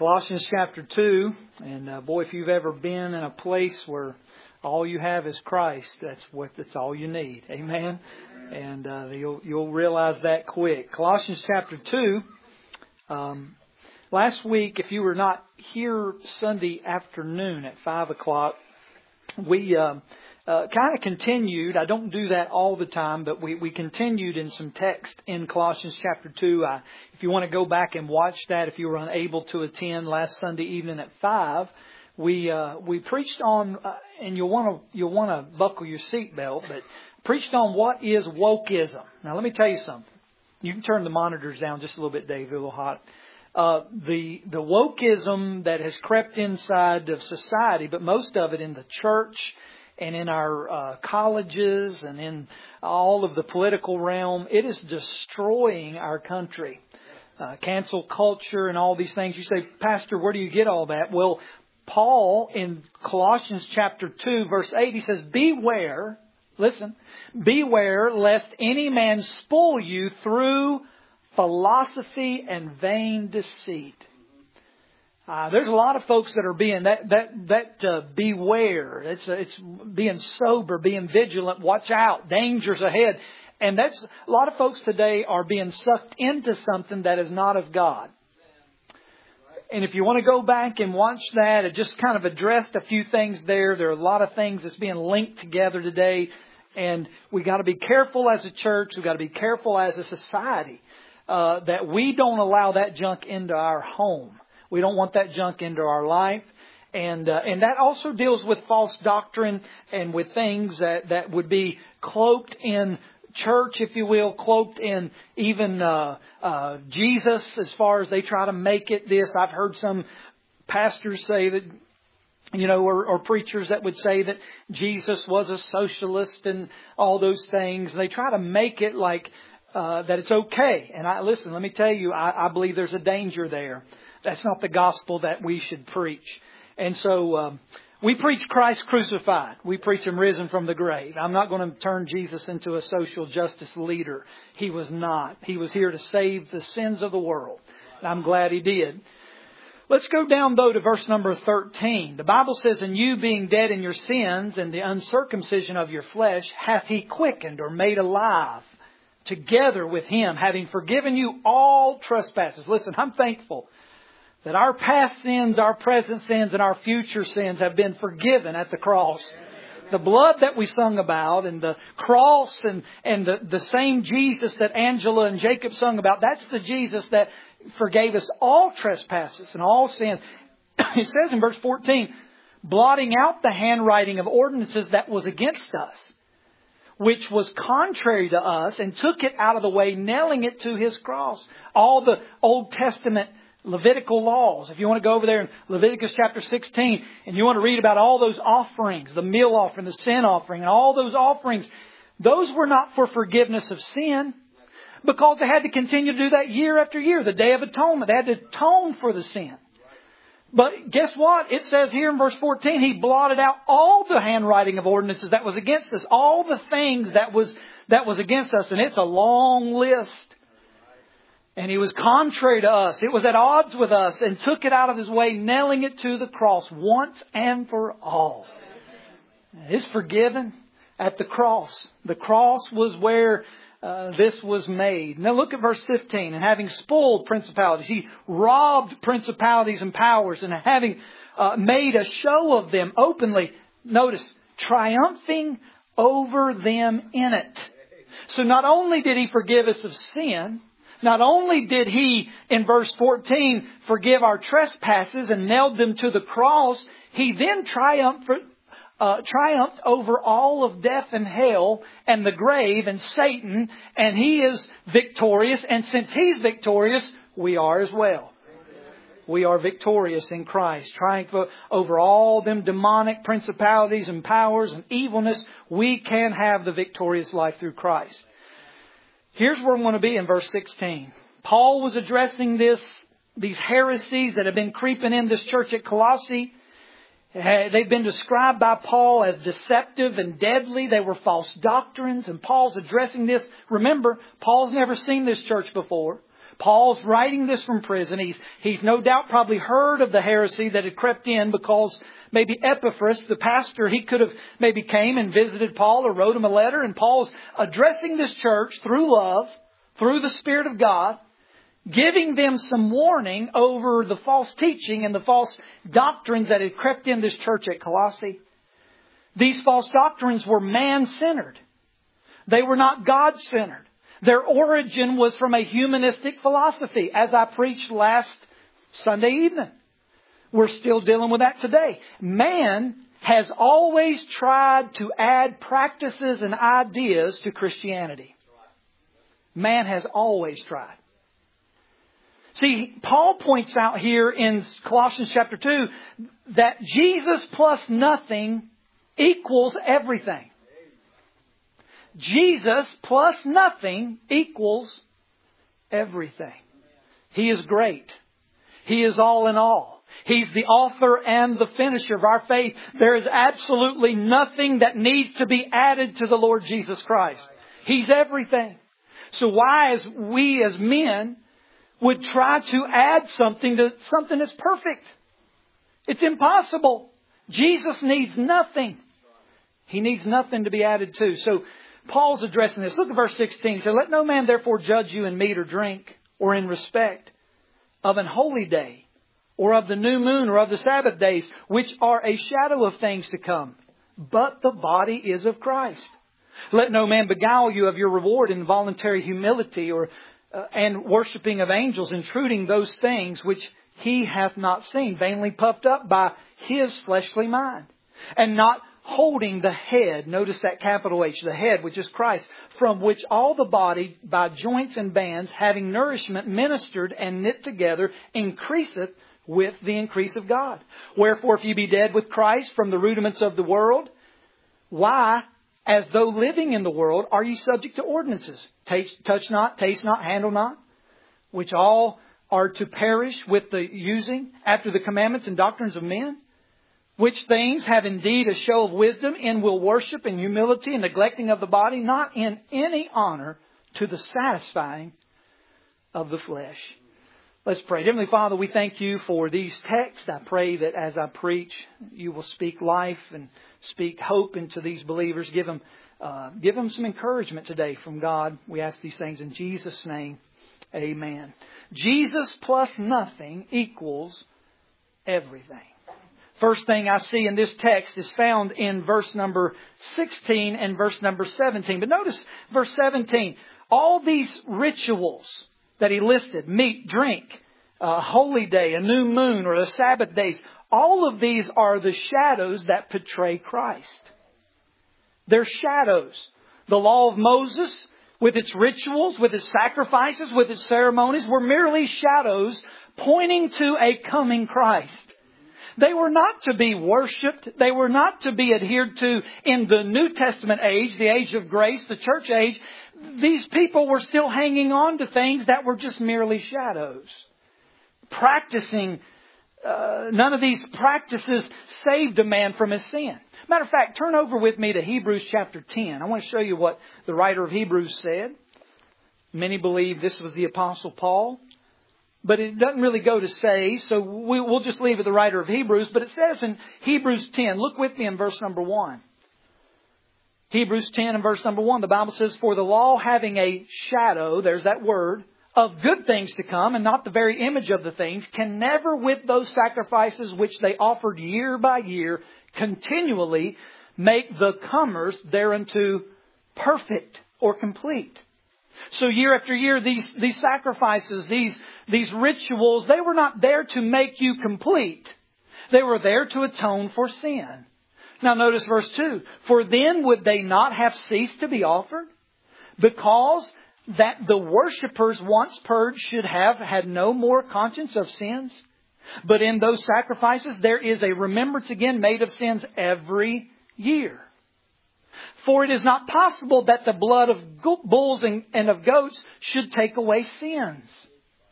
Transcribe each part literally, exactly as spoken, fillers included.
Colossians chapter two, and uh, boy, if you've ever been in a place where all you have is Christ, that's what that's all you need. Amen. And uh, you'll you'll realize that quick. Colossians chapter two. Um, last week, if you were not here Sunday afternoon at five o'clock, we uh, uh, kind of continued. I don't do that all the time, but we, we continued in some text in Colossians chapter two. I, if you want to go back and watch that, if you were unable to attend last Sunday evening at five, we uh, we preached on, uh, and you'll want to you'll want to buckle your seatbelt, but preached on what is wokeism. Now, let me tell you something. You can turn the monitors down just a little bit, Dave. They're a little hot. Uh, the the wokeism that has crept inside of society, but most of it in the church and in our uh, colleges and in all of the political realm, it is destroying our country. Uh, cancel culture and all these things. You say, Pastor, where do you get all that? Well, Paul in Colossians chapter two, verse eight, he says, beware, listen, beware lest any man spoil you through philosophy and vain deceit. Uh, there's a lot of folks that are being that that that uh, beware. It's uh, it's being sober, being vigilant. Watch out, dangers ahead. And that's a lot of folks today are being sucked into something that is not of God. And if you want to go back and watch that, it just kind of addressed a few things there. There are a lot of things that's being linked together today, and we got to be careful as a church. We got to be careful as a society uh, that we don't allow that junk into our home. We don't want that junk into our life. And uh, and that also deals with false doctrine and with things that, that would be cloaked in church, if you will, cloaked in even uh, uh, Jesus as far as they try to make it this. I've heard some pastors say that, you know, or, or preachers that would say that Jesus was a socialist and all those things. They try to make it like uh, that it's okay. And I listen, let me tell you, I, I believe there's a danger there. That's not the gospel that we should preach. And so um, we preach Christ crucified. We preach Him risen from the grave. I'm not going to turn Jesus into a social justice leader. He was not. He was here to save the sins of the world. And I'm glad He did. Let's go down, though, to verse number thirteen. The Bible says, and you being dead in your sins and the uncircumcision of your flesh, hath He quickened or made alive together with Him, having forgiven you all trespasses. Listen, I'm thankful that our past sins, our present sins, and our future sins have been forgiven at the cross. The blood that we sung about and the cross and, and the, the same Jesus that Angela and Jacob sung about, that's the Jesus that forgave us all trespasses and all sins. It says in verse fourteen, blotting out the handwriting of ordinances that was against us, which was contrary to us, and took it out of the way, nailing it to His cross. All the Old Testament Levitical laws. If you want to go over there in Leviticus chapter sixteen and you want to read about all those offerings, the meal offering, the sin offering, and all those offerings, those were not for forgiveness of sin because they had to continue to do that year after year. The Day of Atonement, they had to atone for the sin. But guess what? It says here in verse fourteen, He blotted out all the handwriting of ordinances that was against us, all the things that was that was against us, and it's a long list. And He was contrary to us. It was at odds with us and took it out of His way, nailing it to the cross once and for all. It's forgiven at the cross. The cross was where uh, this was made. Now look at verse fifteen. And having spoiled principalities, He robbed principalities and powers, and having uh, made a show of them openly, notice, triumphing over them in it. So not only did He forgive us of sin, not only did He, in verse fourteen, forgive our trespasses and nailed them to the cross, He then triumphed, uh, triumphed over all of death and hell and the grave and Satan. And He is victorious. And since He's victorious, we are as well. We are victorious in Christ, triumph over all them demonic principalities and powers and evilness. We can have the victorious life through Christ. Here's where we want to be in verse sixteen. Paul was addressing this, these heresies that have been creeping in this church at Colossae. They've been described by Paul as deceptive and deadly. They were false doctrines, and Paul's addressing this. Remember, Paul's never seen this church before. Paul's writing this from prison. He's, he's no doubt probably heard of the heresy that had crept in because maybe Epaphras, the pastor, he could have maybe came and visited Paul or wrote him a letter. And Paul's addressing this church through love, through the Spirit of God, giving them some warning over the false teaching and the false doctrines that had crept in this church at Colossae. These false doctrines were man-centered. They were not God-centered. Their origin was from a humanistic philosophy, as I preached last Sunday evening. We're still dealing with that today. Man has always tried to add practices and ideas to Christianity. Man has always tried. See, Paul points out here in Colossians chapter two that Jesus plus nothing equals everything. Jesus plus nothing equals everything. He is great. He is all in all. He's the author and the finisher of our faith. There is absolutely nothing that needs to be added to the Lord Jesus Christ. He's everything. So why, as we as men, would try to add something to something that's perfect? It's impossible. Jesus needs nothing. He needs nothing to be added to. So Paul's addressing this. Look at verse sixteen. He said, let no man therefore judge you in meat or drink, or in respect of an holy day, or of the new moon, or of the Sabbath days, which are a shadow of things to come. But the body is of Christ. Let no man beguile you of your reward in voluntary humility, or uh, and worshipping of angels, intruding those things which he hath not seen, vainly puffed up by his fleshly mind, and not holding the head, notice that capital H, the head, which is Christ, from which all the body by joints and bands, having nourishment ministered and knit together, increaseth with the increase of God. Wherefore, if you be dead with Christ from the rudiments of the world, why, as though living in the world, are ye subject to ordinances? Touch not, taste not, handle not, which all are to perish with the using after the commandments and doctrines of men? Which things have indeed a show of wisdom, in will worship and humility and neglecting of the body, not in any honor to the satisfying of the flesh. Let's pray. Heavenly Father, we thank you for these texts. I pray that as I preach, you will speak life and speak hope into these believers. Give them, uh, give them some encouragement today from God. We ask these things in Jesus' name. Amen. Jesus plus nothing equals everything. First thing I see in this text is found in verse number sixteen and verse number seventeen. But notice verse seventeen. All these rituals that he listed, meat, drink, a holy day, a new moon, or the Sabbath days, all of these are the shadows that portray Christ. They're shadows. The law of Moses, with its rituals, with its sacrifices, with its ceremonies, were merely shadows pointing to a coming Christ. They were not to be worshipped. They were not to be adhered to in the New Testament age, the age of grace, the church age. These people were still hanging on to things that were just merely shadows. Practicing, uh, none of these practices saved a man from his sin. Matter of fact, turn over with me to Hebrews chapter ten. I want to show you what the writer of Hebrews said. Many believe this was the Apostle Paul. But it doesn't really go to say, so we, we'll just leave it the writer of Hebrews. But it says in Hebrews ten, look with me in verse number one. Hebrews ten and verse number one, the Bible says, for the law having a shadow, there's that word, of good things to come, and not the very image of the things, can never with those sacrifices which they offered year by year continually make the comers thereunto perfect or complete. So year after year, these, these sacrifices, these, these rituals, they were not there to make you complete. They were there to atone for sin. Now notice verse two. For then would they not have ceased to be offered? Because that the worshippers once purged should have had no more conscience of sins. But in those sacrifices, there is a remembrance again made of sins every year. For it is not possible that the blood of bulls and of goats should take away sins.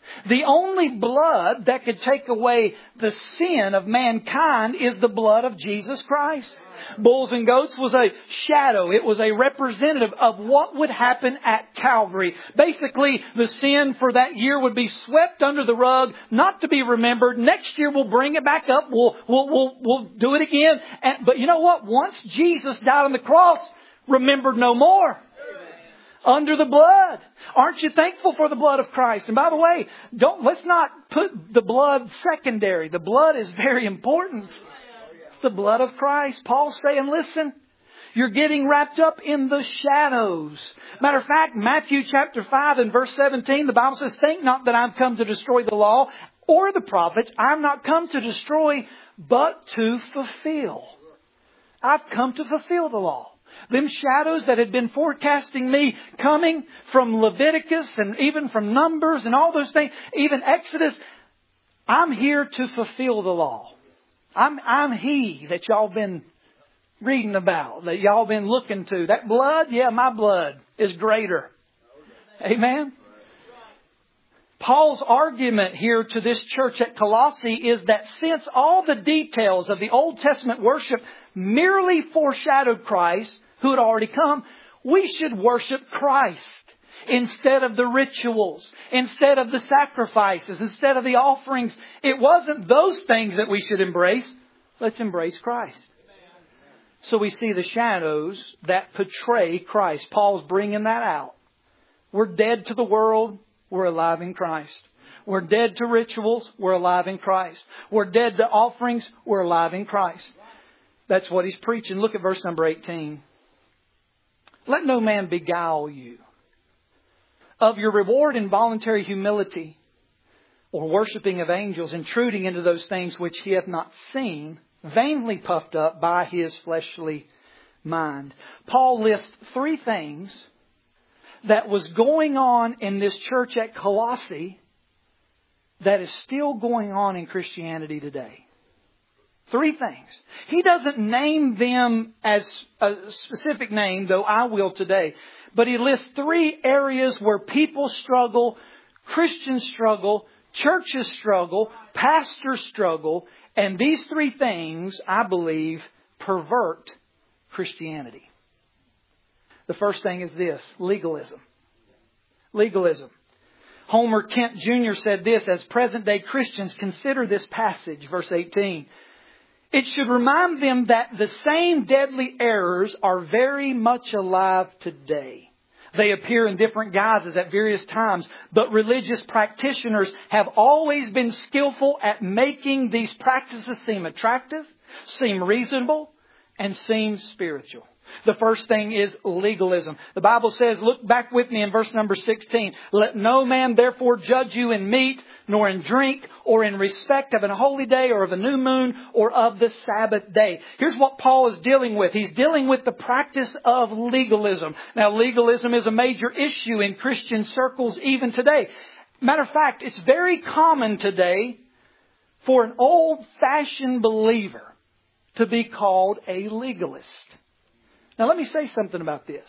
The only blood that could take away the sin of mankind is the blood of Jesus Christ. Bulls and goats was a shadow. It was a representative of what would happen at Calvary. Basically, the sin for that year would be swept under the rug, not to be remembered. Next year we'll bring it back up. We'll, we'll, we'll, we'll do it again. And, but you know what? Once Jesus died on the cross, remembered no more. Under the blood. Aren't you thankful for the blood of Christ? And by the way, don't, let's not put the blood secondary. The blood is very important. It's the blood of Christ. Paul's saying, listen, you're getting wrapped up in the shadows. Matter of fact, Matthew chapter five and verse seventeen, the Bible says, think not that I've come to destroy the law or the prophets. I've not come to destroy, but to fulfill. I've come to fulfill the law. Them shadows that had been forecasting me coming from Leviticus and even from Numbers and all those things, even Exodus, I'm here to fulfill the law. I'm, I'm He that y'all been reading about, that y'all been looking to. That blood, yeah, my blood is greater. Amen? Paul's argument here to this church at Colossae is that since all the details of the Old Testament worship merely foreshadowed Christ, who had already come, we should worship Christ instead of the rituals, instead of the sacrifices, instead of the offerings. It wasn't those things that we should embrace. Let's embrace Christ. So we see the shadows that portray Christ. Paul's bringing that out. We're dead to the world. We're alive in Christ. We're dead to rituals. We're alive in Christ. We're dead to offerings. We're alive in Christ. That's what he's preaching. Look at verse number eighteen. Let no man beguile you of your reward in voluntary humility or worshipping of angels, intruding into those things which he hath not seen, vainly puffed up by his fleshly mind. Paul lists three things that was going on in this church at Colossae that is still going on in Christianity today. Three things. He doesn't name them as a specific name, though I will today. But he lists three areas where people struggle, Christians struggle, churches struggle, pastors struggle. And these three things, I believe, pervert Christianity. The first thing is this: legalism. Legalism. Homer Kent Junior said this, as present-day Christians consider this passage, verse eighteen. It should remind them that the same deadly errors are very much alive today. They appear in different guises at various times, but religious practitioners have always been skillful at making these practices seem attractive, seem reasonable, and seem spiritual. The first thing is legalism. The Bible says, look back with me in verse number sixteen. Let no man therefore judge you in meat, nor in drink, or in respect of an holy day, or of a new moon, or of the Sabbath day. Here's what Paul is dealing with. He's dealing with the practice of legalism. Now, legalism is a major issue in Christian circles even today. Matter of fact, it's very common today for an old-fashioned believer to be called a legalist. Now, let me say something about this.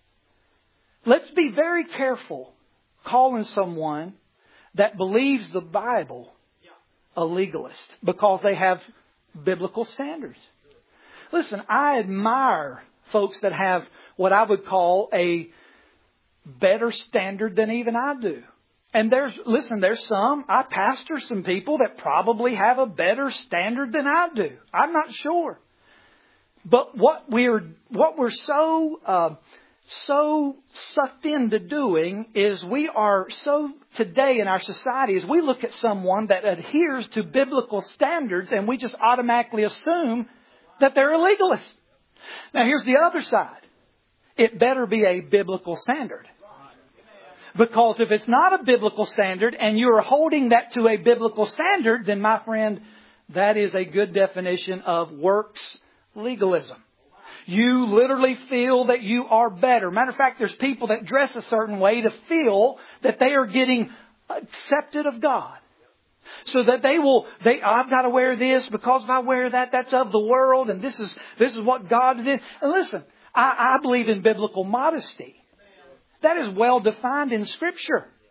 Let's be very careful calling someone that believes the Bible a legalist because they have biblical standards. Listen, I admire folks that have what I would call a better standard than even I do. And there's, listen, there's some, I pastor some people that probably have a better standard than I do. I'm not sure. But what we're what we're so uh, so sucked into doing is we are so today in our society is we look at someone that adheres to biblical standards and we just automatically assume that they're a legalist. Now here's the other side. It better be a biblical standard. Because if it's not a biblical standard and you are holding that to a biblical standard, then my friend, that is a good definition of works legalism. You literally feel that you are better. Matter of fact, there's people that dress a certain way to feel that they are getting accepted of God. So that they will, they, I've got to wear this because if I wear that, that's of the world and this is, this is what God did. And listen, I, I believe in biblical modesty. That is well defined in Scripture.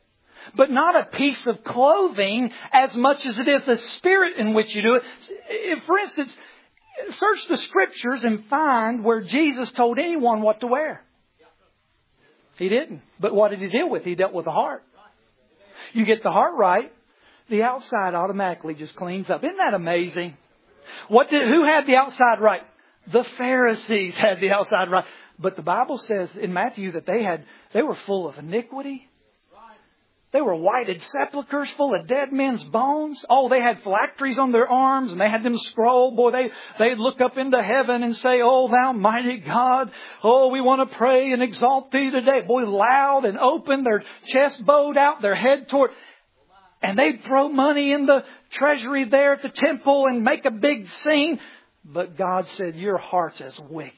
but not a piece of clothing as much as it is the spirit in which you do it. If, for instance, search the Scriptures and find where Jesus told anyone what to wear. He didn't. But what did He deal with? He dealt with the heart. You get the heart right, the outside automatically just cleans up. Isn't that amazing? What did, who had the outside right? The Pharisees had the outside right. But the Bible says in Matthew that they had they were full of iniquity. They were whited sepulchres full of dead men's bones. Oh, they had phylacteries on their arms and they had them scroll. Boy, they, they'd look up into heaven and say, "Oh, thou mighty God. Oh, we want to pray and exalt Thee today." Boy, loud and open, their chest bowed out, their head toward. And they'd throw money in the treasury there at the temple and make a big scene. But God said, "Your heart's as wicked."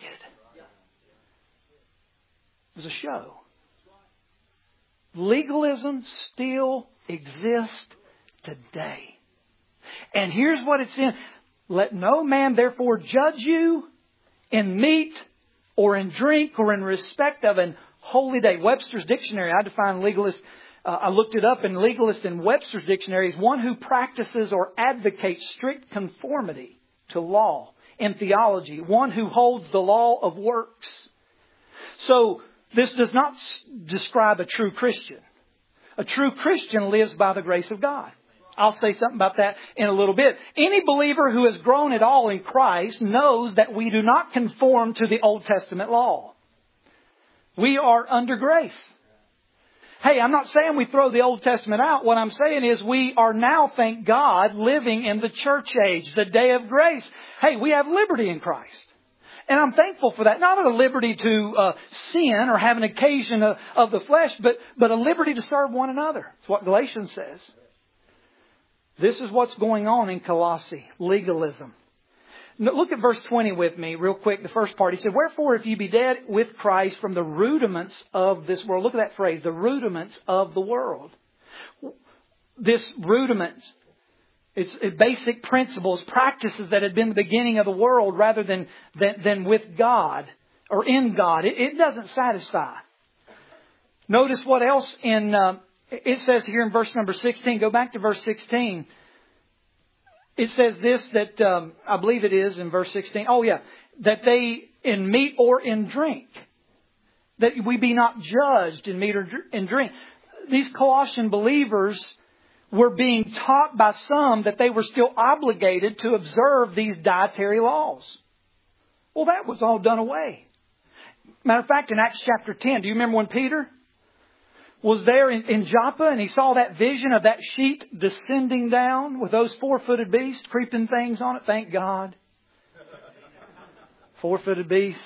It was a show. Legalism still exists today. And here's what it's in. "Let no man therefore judge you in meat or in drink or in respect of an holy day." Webster's dictionary, I define legalist. Uh, I looked it up, and legalist in Webster's dictionary is one who practices or advocates strict conformity to law. In theology, one who holds the law of works. So, this does not describe a true Christian. A true Christian lives by the grace of God. I'll say something about that in a little bit. Any believer who has grown at all in Christ knows that we do not conform to the Old Testament law. We are under grace. Hey, I'm not saying we throw the Old Testament out. What I'm saying is we are now, thank God, living in the church age, the day of grace. Hey, we have liberty in Christ. And I'm thankful for that. Not a liberty to uh, sin or have an occasion of, of the flesh, but, but a liberty to serve one another. That's what Galatians says. This is what's going on in Colossae. Legalism. Now, look at verse twenty with me real quick. The first part. He said, "Wherefore, if ye be dead with Christ from the rudiments of this world." Look at that phrase. The rudiments of the world. This rudiments. It's basic principles, practices that had been the beginning of the world rather than, than, than with God or in God. It, it doesn't satisfy. Notice what else in, uh, it says here in verse number sixteen. Go back to verse sixteen. It says this that, um, I believe it is in verse sixteen. Oh yeah. That they in meat or in drink. That we be not judged in meat or in drink. These Colossian believers were being taught by some that they were still obligated to observe these dietary laws. Well, that was all done away. Matter of fact, in Acts chapter ten, do you remember when Peter was there in, in Joppa and he saw that vision of that sheet descending down with those four-footed beasts, creeping things on it? Thank God. Four-footed beast.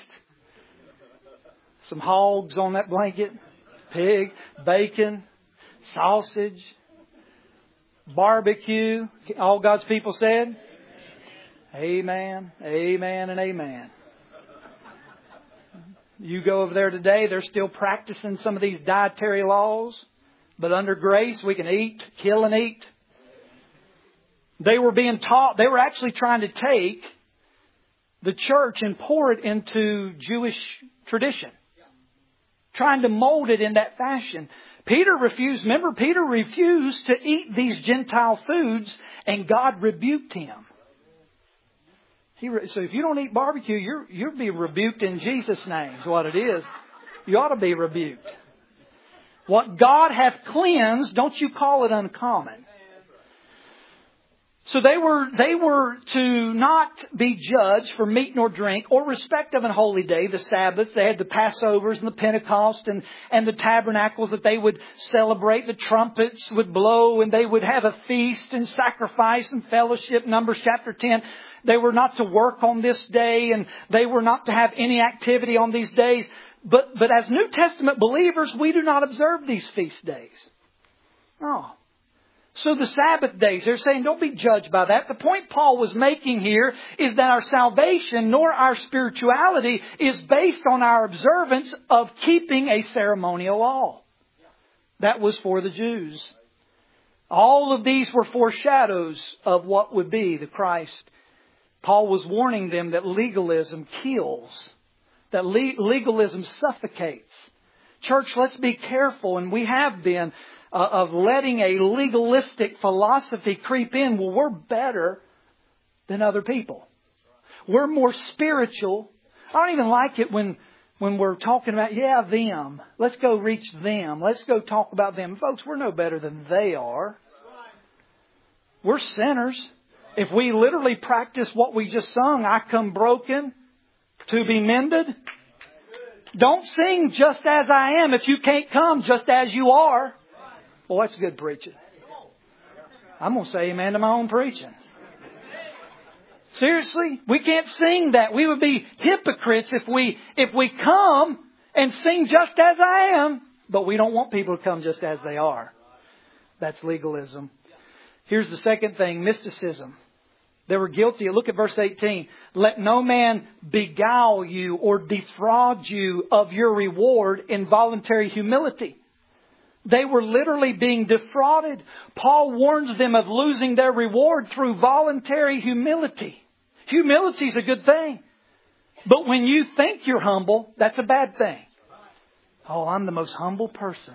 Some hogs on that blanket. Pig, bacon, sausage. Barbecue. All God's people said? Amen. Amen and amen. You go over there today, they're still practicing some of these dietary laws. But under grace, we can eat, kill and eat. They were being taught, they were actually trying to take the church and pour it into Jewish tradition. Trying to mold it in that fashion. Peter refused, remember, Peter refused to eat these Gentile foods and God rebuked him. He, so if you don't eat barbecue, you're, you'll be rebuked in Jesus' name is what it is. You ought to be rebuked. What God hath cleansed, don't you call it uncommon. So they were they were to not be judged for meat nor drink or respect of an holy day, the Sabbath. They had the Passovers and the Pentecost and, and the tabernacles that they would celebrate. The trumpets would blow and they would have a feast and sacrifice and fellowship. Numbers chapter ten. They were not to work on this day and they were not to have any activity on these days. But, but as New Testament believers, we do not observe these feast days. No. So the Sabbath days, they're saying don't be judged by that. The point Paul was making here is that our salvation nor our spirituality is based on our observance of keeping a ceremonial law. That was for the Jews. All of these were foreshadows of what would be the Christ. Paul was warning them that legalism kills, that le- legalism suffocates. Church, let's be careful, and we have been. uh, of letting a legalistic philosophy creep in. Well, we're better than other people. We're more spiritual. I don't even like it when when we're talking about, yeah, them. Let's go reach them. Let's go talk about them. Folks, we're no better than they are. We're sinners. If we literally practice what we just sung, I come broken to be mended. Don't sing just as I am if you can't come just as you are. Well, that's good preaching. I'm going to say amen to my own preaching. Seriously, we can't sing that. We would be hypocrites if we if we come and sing just as I am, but we don't want people to come just as they are. That's legalism. Here's the second thing, mysticism. They were guilty. Look at verse eighteen. Let no man beguile you or defraud you of your reward in voluntary humility. They were literally being defrauded. Paul warns them of losing their reward through voluntary humility. Humility is a good thing. But when you think you're humble, that's a bad thing. Oh, I'm the most humble person.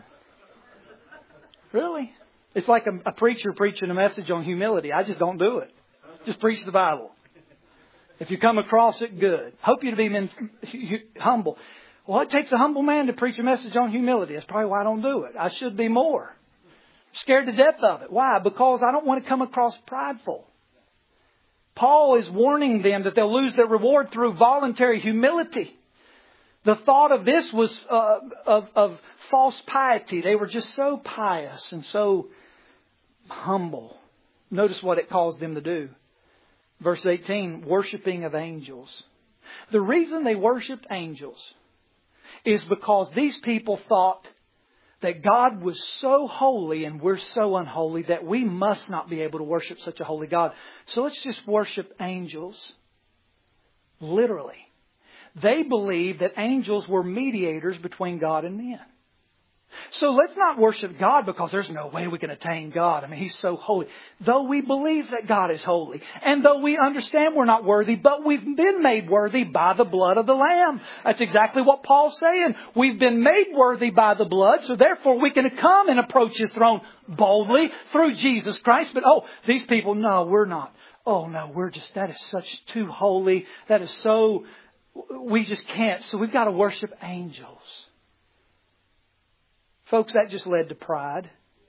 Really? It's like a, a preacher preaching a message on humility. I just don't do it. Just preach the Bible. If you come across it, good. Hope you to be men, humble. Well, it takes a humble man to preach a message on humility. That's probably why I don't do it. I should be more. I'm scared to death of it. Why? Because I don't want to come across prideful. Paul is warning them that they'll lose their reward through voluntary humility. The thought of this was uh, of, of false piety. They were just so pious and so humble. Notice what it caused them to do. Verse eighteen, worshiping of angels. The reason they worshipped angels is because these people thought that God was so holy and we're so unholy that we must not be able to worship such a holy God. So let's just worship angels. Literally. They believed that angels were mediators between God and men. So let's not worship God because there's no way we can attain God. I mean, He's so holy. Though we believe that God is holy, and though we understand we're not worthy, but we've been made worthy by the blood of the Lamb. That's exactly what Paul's saying. We've been made worthy by the blood, so therefore we can come and approach His throne boldly through Jesus Christ. But oh, these people, no, we're not. Oh no, we're just, that is such too holy. That is so, we just can't. So we've got to worship angels. Folks, that just led to pride.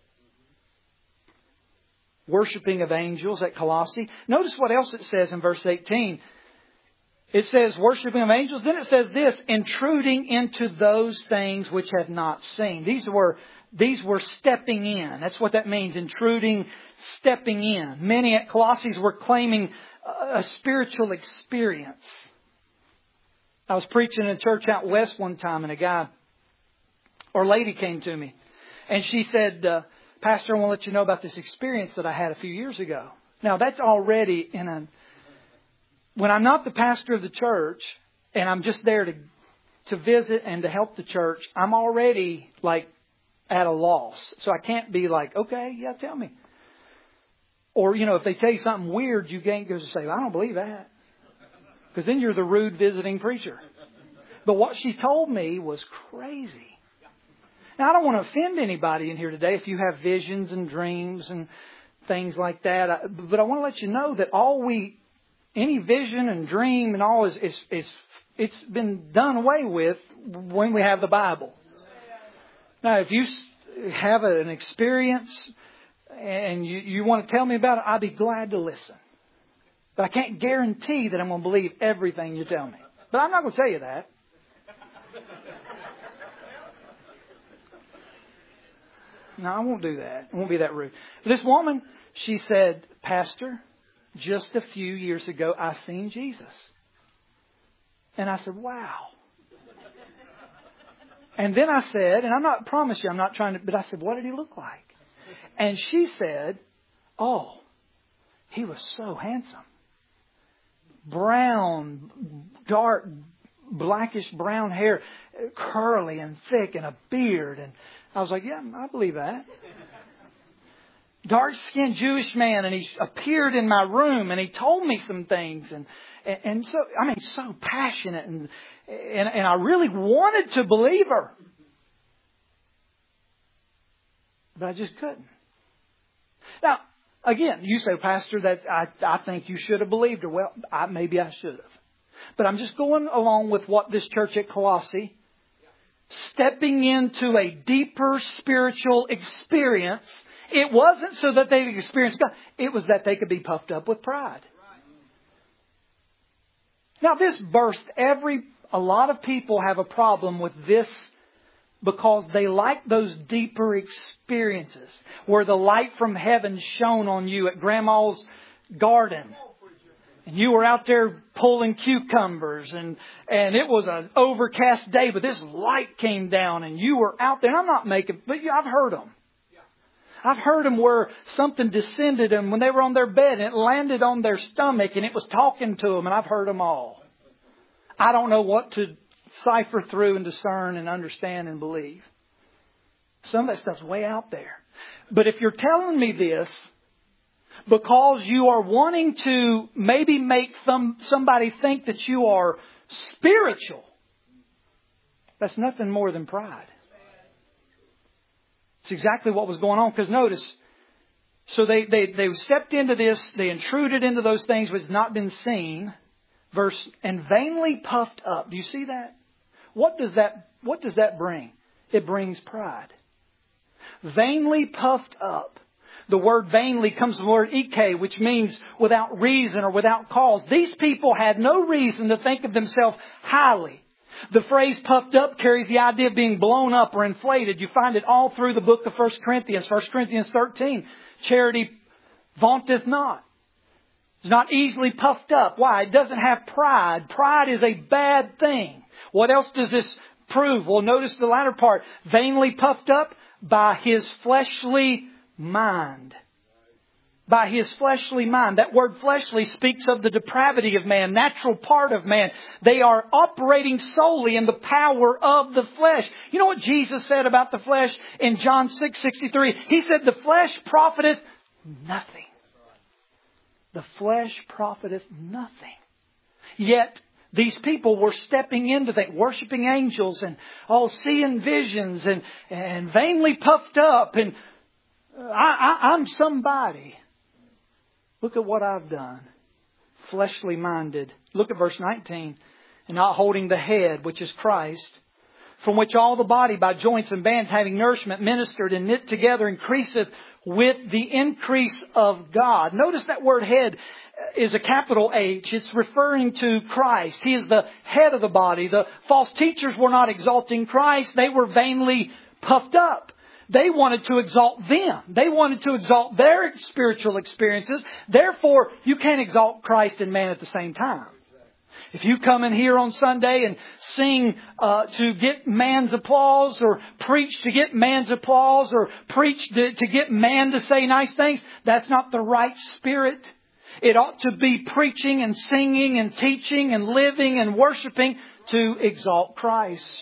Worshipping of angels at Colossae. Notice what else it says in verse eighteen. It says worshipping of angels. Then it says this, intruding into those things which have not seen. These were, these were stepping in. That's what that means. Intruding, stepping in. Many at Colossae were claiming a spiritual experience. I was preaching in a church out west one time, and a guy or lady came to me, and she said, uh, Pastor, I want to let you know about this experience that I had a few years ago. Now, that's already in a... When I'm not the pastor of the church, and I'm just there to to visit and to help the church, I'm already like at a loss. So I can't be like, okay, yeah, tell me. Or, you know, if they tell you something weird, you can't go to say, I don't believe that. Because then you're the rude visiting preacher. But what she told me was crazy. Now, I don't want to offend anybody in here today if you have visions and dreams and things like that. But I want to let you know that all we, any vision and dream and all is, is, is it's been done away with when we have the Bible. Now, if you have an experience and you, you want to tell me about it, I'd be glad to listen. But I can't guarantee that I'm going to believe everything you tell me. But I'm not going to tell you that. No, I won't do that. I won't be that rude. This woman, she said, Pastor, just a few years ago, I seen Jesus. And I said, wow. And then I said, and I'm not, promise you, I'm not trying to, but I said, what did he look like? And she said, oh, he was so handsome. Brown, dark, blackish brown hair, curly and thick, and a beard. And I was like, yeah, I believe that. Dark-skinned Jewish man, and he appeared in my room, and he told me some things, and and, and so I mean, so passionate, and, and and I really wanted to believe her. But I just couldn't. Now, again, you say, Pastor, that I, I think you should have believed her. Well, I, maybe I should have. But I'm just going along with what this church at Colossae, stepping into a deeper spiritual experience. It wasn't so that they experienced God. It was that they could be puffed up with pride. Now, this burst every... A lot of people have a problem with this because they like those deeper experiences where the light from heaven shone on you at Grandma's garden. And you were out there pulling cucumbers and, and it was an overcast day, but this light came down and you were out there. And I'm not making, but I've heard them. I've heard them where something descended them when they were on their bed and it landed on their stomach and it was talking to them, and I've heard them all. I don't know what to cipher through and discern and understand and believe. Some of that stuff's way out there. But if you're telling me this because you are wanting to maybe make some, somebody think that you are spiritual, that's nothing more than pride. It's exactly what was going on. Because notice, so they, they, they stepped into this, they intruded into those things which had not been seen. Verse, and vainly puffed up. Do you see that? What does that, what does that bring? It brings pride. Vainly puffed up. The word vainly comes from the word ike, which means without reason or without cause. These people had no reason to think of themselves highly. The phrase puffed up carries the idea of being blown up or inflated. You find it all through the book of First Corinthians. First Corinthians thirteen. Charity vaunteth not. It's not easily puffed up. Why? It doesn't have pride. Pride is a bad thing. What else does this prove? Well, notice the latter part. Vainly puffed up by his fleshly mind. By his fleshly mind. That word fleshly speaks of the depravity of man, natural part of man. They are operating solely in the power of the flesh. You know what Jesus said about the flesh in John six sixty-three? He said, the flesh profiteth nothing. The flesh profiteth nothing. Yet these people were stepping into that, worshiping angels and oh, seeing visions and, and vainly puffed up. And I, I, I'm somebody. Look at what I've done. Fleshly minded. Look at verse nineteen. And not holding the head, which is Christ, from which all the body by joints and bands having nourishment ministered and knit together increaseth with the increase of God. Notice that word head is a capital H. It's referring to Christ. He is the head of the body. The false teachers were not exalting Christ. They were vainly puffed up. They wanted to exalt them. They wanted to exalt their spiritual experiences. Therefore, you can't exalt Christ and man at the same time. If you come in here on Sunday and sing uh, to get man's applause, or preach to get man's applause, or preach to, to get man to say nice things, that's not the right spirit. It ought to be preaching and singing and teaching and living and worshiping to exalt Christ.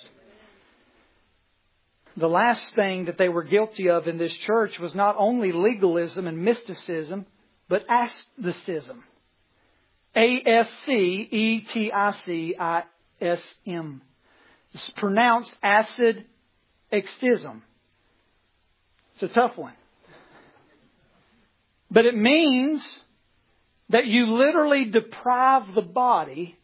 The last thing that they were guilty of in this church was not only legalism and mysticism, but asceticism. A S C E T I C I S M. It's pronounced acid extism. It's a tough one. But it means that you literally deprive the body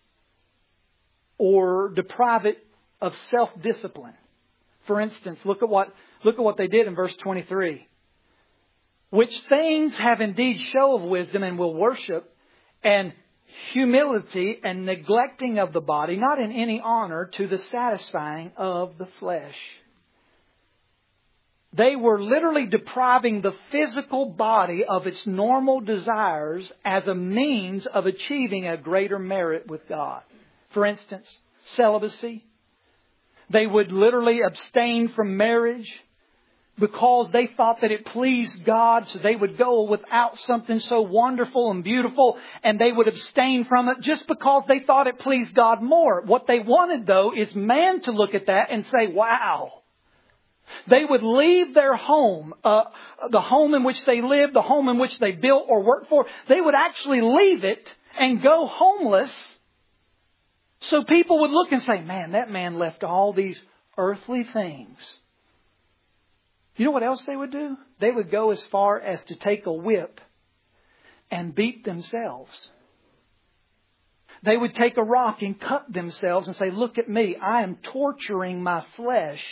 or deprive it of self-discipline. For instance, look at what look at what they did in verse twenty-three. Which things have indeed show of wisdom and will worship, and humility and neglecting of the body, not in any honor, to the satisfying of the flesh. They were literally depriving the physical body of its normal desires as a means of achieving a greater merit with God. For instance, celibacy. They would literally abstain from marriage because they thought that it pleased God, so they would go without something so wonderful and beautiful, and they would abstain from it just because they thought it pleased God more. What they wanted, though, is man to look at that and say, wow. They would leave their home, uh, the home in which they lived, the home in which they built or worked for. They would actually leave it and go homeless. So people would look and say, man, that man left all these earthly things. You know what else they would do? They would go as far as to take a whip and beat themselves. They would take a rock and cut themselves and say, look at me, I am torturing my flesh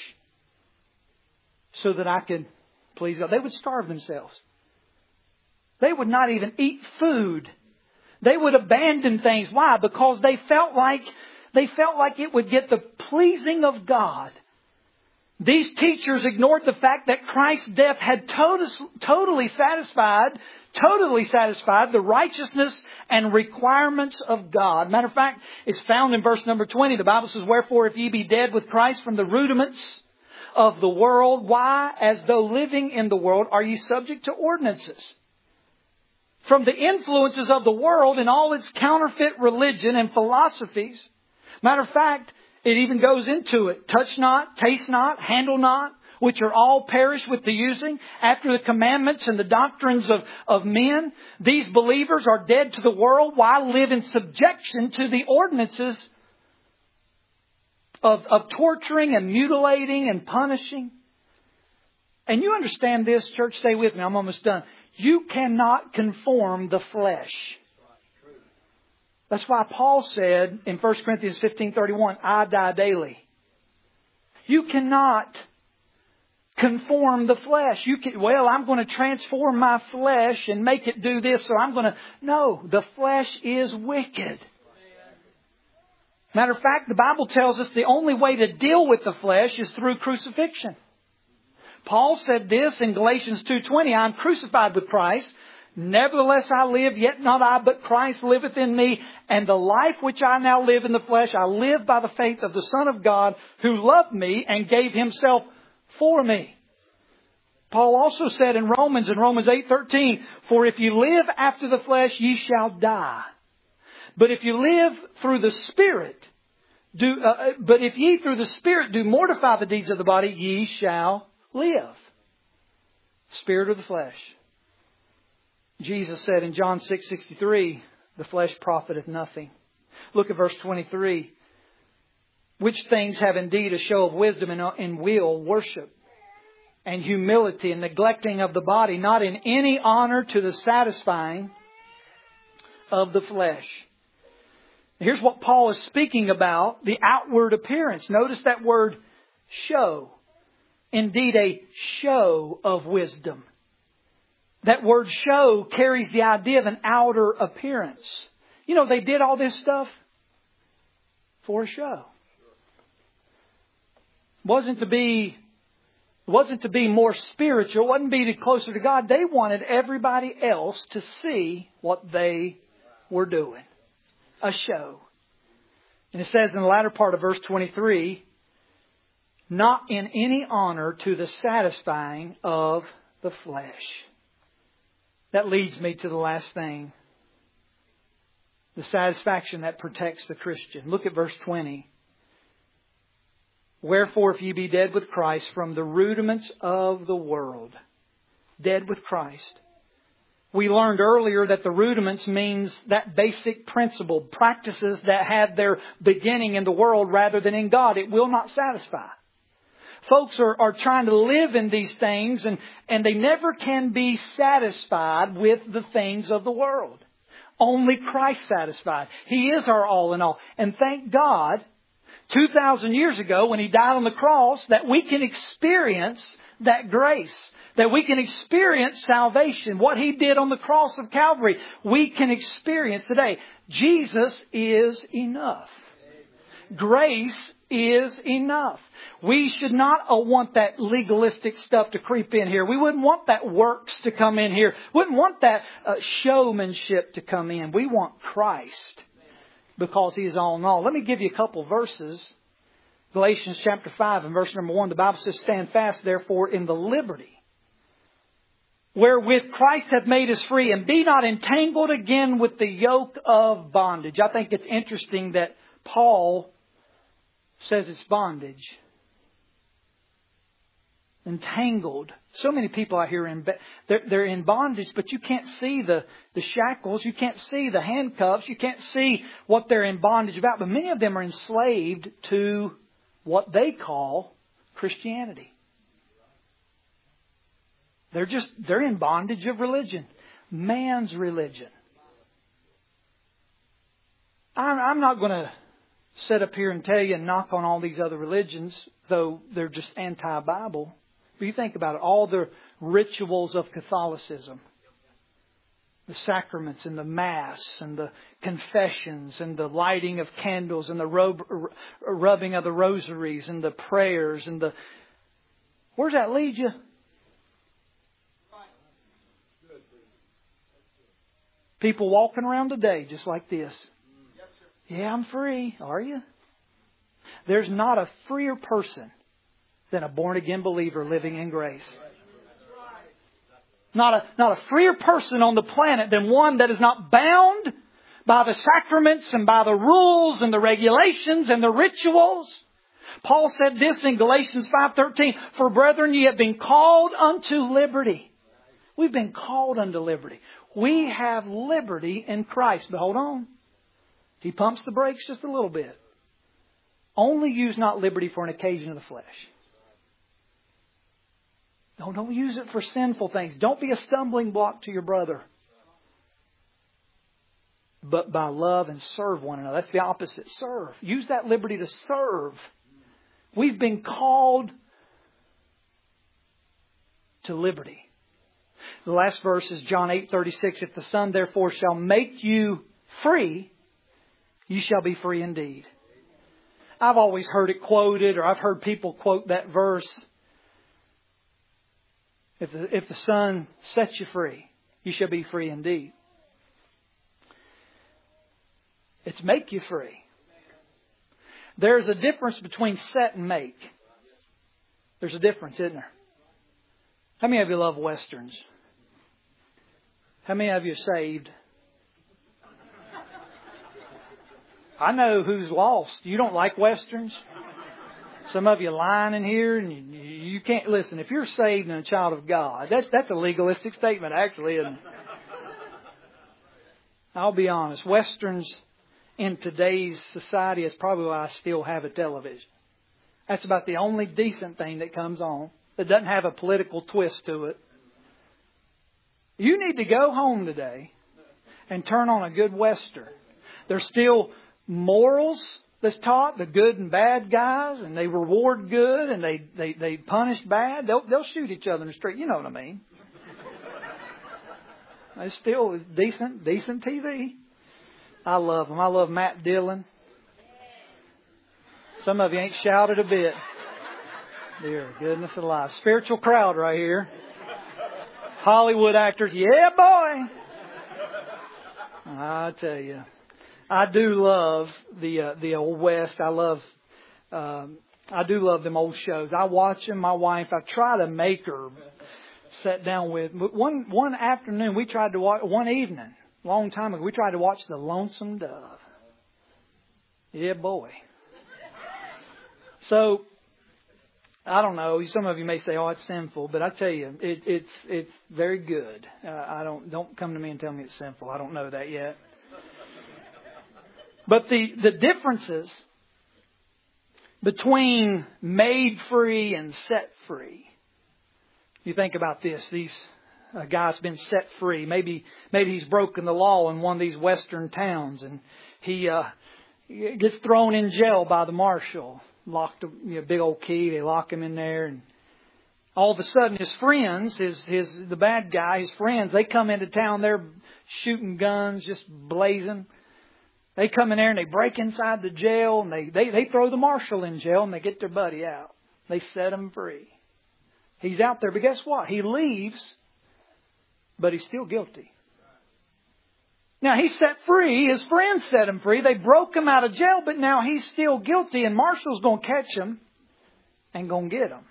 so that I can please God. They would starve themselves. They would not even eat food. They would abandon things. Why? Because they felt like they felt like it would get the pleasing of God. These teachers ignored the fact that Christ's death had totally satisfied, totally satisfied the righteousness and requirements of God. Matter of fact, it's found in verse number twenty. The Bible says, wherefore if ye be dead with Christ from the rudiments of the world, why, as though living in the world, are ye subject to ordinances? From the influences of the world and all its counterfeit religion and philosophies. Matter of fact, it even goes into it. Touch not, taste not, handle not, which are all perish with the using. After the commandments and the doctrines of, of men, these believers are dead to the world. Why live in subjection to the ordinances of, of torturing and mutilating and punishing? And you understand this, church, stay with me, I'm almost done. You cannot conform the flesh. That's why Paul said in First Corinthians fifteen thirty-one, I die daily. You cannot conform the flesh. You can, well, I'm going to transform my flesh and make it do this, so I'm going to... No, the flesh is wicked. Matter of fact, the Bible tells us the only way to deal with the flesh is through crucifixion. Paul said this in Galatians two twenty, I am crucified with Christ. Nevertheless I live, yet not I, but Christ liveth in me. And the life which I now live in the flesh, I live by the faith of the Son of God, who loved me and gave Himself for me. Paul also said in Romans, in Romans eight thirteen, for if you live after the flesh, ye shall die. But if you live through the Spirit, do, uh, but if ye through the Spirit do mortify the deeds of the body, ye shall live. Spirit or the flesh. Jesus said in John six sixty-three, the flesh profiteth nothing. Look at verse twenty-three. Which things have indeed a show of wisdom and in will, worship, and humility, and neglecting of the body, not in any honor to the satisfying of the flesh. Here's what Paul is speaking about, the outward appearance. Notice that word show. Indeed, a show of wisdom. That word show carries the idea of an outer appearance. You know, they did all this stuff for a show. Wasn't to be, wasn't to be more spiritual, wasn't to be closer to God. They wanted everybody else to see what they were doing. A show. And it says in the latter part of verse twenty-three, not in any honor to the satisfying of the flesh. That leads me to the last thing. The satisfaction that protects the Christian. Look at verse twenty. Wherefore, if ye be dead with Christ from the rudiments of the world. Dead with Christ. We learned earlier that the rudiments means that basic principle. Practices that have their beginning in the world rather than in God. It will not satisfy. Folks are, are trying to live in these things and, and they never can be satisfied with the things of the world. Only Christ satisfied. He is our all in all. And thank God, two thousand years ago when He died on the cross, that we can experience that grace. That we can experience salvation. What He did on the cross of Calvary, we can experience today. Jesus is enough. Grace is enough. We should not uh, want that legalistic stuff to creep in here. We wouldn't want that works to come in here. Wouldn't want that uh, showmanship to come in. We want Christ because He is all in all. Let me give you a couple verses. Galatians chapter five and verse number one. The Bible says, stand fast therefore in the liberty wherewith Christ hath made us free, and be not entangled again with the yoke of bondage. I think it's interesting that Paul says it's bondage. Entangled. So many people out here, in, they're, they're in bondage, but you can't see the, the shackles. You can't see the handcuffs. You can't see what they're in bondage about. But many of them are enslaved to what they call Christianity. They're just, they're in bondage of religion. Man's religion. I'm, I'm not going to sit up here and tell you and knock on all these other religions, though they're just anti-Bible. But you think about it, all the rituals of Catholicism, the sacraments and the Mass and the confessions and the lighting of candles and the robe, rubbing of the rosaries and the prayers and the... Where's that lead you? People walking around today just like this. Yeah, I'm free. Are you? There's not a freer person than a born-again believer living in grace. Not a, not a freer person on the planet than one that is not bound by the sacraments and by the rules and the regulations and the rituals. Paul said this in Galatians five thirteen, "For brethren, ye have been called unto liberty." We've been called unto liberty. We have liberty in Christ. But hold on. He pumps the brakes just a little bit. Only use not liberty for an occasion of the flesh. No, don't use it for sinful things. Don't be a stumbling block to your brother. But by love and serve one another. That's the opposite. Serve. Use that liberty to serve. We've been called to liberty. The last verse is John eight thirty-six. "If the Son therefore shall make you free, you shall be free indeed." I've always heard it quoted, or I've heard people quote that verse. If the, if the Son sets you free, you shall be free indeed. It's make you free. There's a difference between set and make. There's a difference, isn't there? How many of you love Westerns? How many of you are saved? I know who's lost. You don't like Westerns? Some of you lying in here and you, you can't listen. If you're saved and a child of God, that's, that's a legalistic statement actually, isn't it? I'll be honest. Westerns in today's society is probably why I still have a television. That's about the only decent thing that comes on that doesn't have a political twist to it. You need to go home today and turn on a good Western. There's still morals that's taught, the good and bad guys, and they reward good and they, they, they punish bad. They'll, they'll shoot each other in the street. You know what I mean. It's still decent, decent T V. I love them. I love Matt Dillon. Some of you ain't shouted a bit. Dear goodness alive. Spiritual crowd right here. Hollywood actors. Yeah, boy. I tell you. I do love the uh, the old West. I love um, I do love them old shows. I watch them. My wife, I try to make her sit down with. One one afternoon, we tried to watch. One evening, a long time ago, we tried to watch The Lonesome Dove. Yeah, boy. So I don't know. Some of you may say, "Oh, it's sinful," but I tell you, it, it's it's very good. Uh, I don't don't come to me and tell me it's sinful. I don't know that yet. But the, the differences between made free and set free. You think about this. These a guy's been set free. Maybe maybe he's broken the law in one of these western towns, and he uh, gets thrown in jail by the marshal. Locked a you know, big old key. They lock him in there, and all of a sudden, his friends, his his the bad guy, his friends, they come into town. They're shooting guns, just blazing. They come in there and they break inside the jail and they, they, they throw the marshal in jail and they get their buddy out. They set him free. He's out there, but guess what? He leaves, but he's still guilty. Now he's set free. His friends set him free. They broke him out of jail, but now he's still guilty and marshal's going to catch him and going to get him.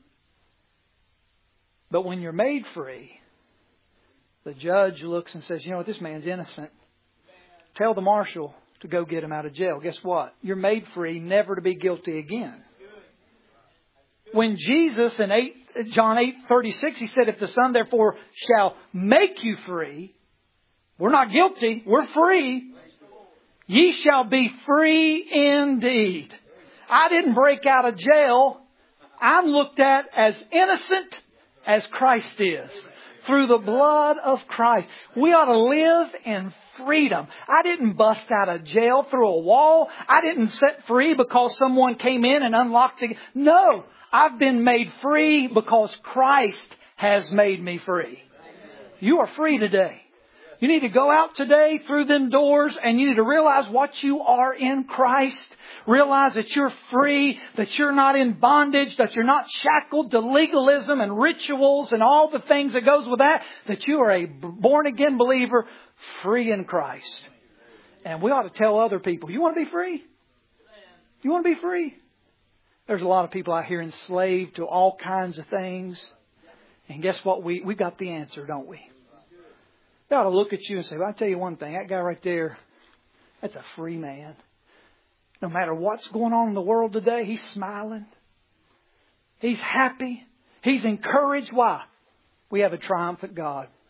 But when you're made free, the judge looks and says, you know what, this man's innocent. Tell the marshal to go get him out of jail. Guess what? You're made free, never to be guilty again. When Jesus in eight, John eight thirty-six, He said, if the Son therefore shall make you free, we're not guilty, we're free. Ye shall be free indeed. I didn't break out of jail. I'm looked at as innocent as Christ is. Through the blood of Christ. We ought to live in freedom. I didn't bust out of jail through a wall. I didn't set free because someone came in and unlocked the... No, I've been made free because Christ has made me free. You are free today. You need to go out today through them doors and you need to realize what you are in Christ. Realize that you're free, that you're not in bondage, that you're not shackled to legalism and rituals and all the things that goes with that. That you are a born again believer, free in Christ. And we ought to tell other people, you want to be free? You want to be free? There's a lot of people out here enslaved to all kinds of things. And guess what? We, we got the answer, don't we? They ought to look at you and say, well, I'll tell you one thing. That guy right there, that's a free man. No matter what's going on in the world today, he's smiling. He's happy. He's encouraged. Why? We have a triumphant God.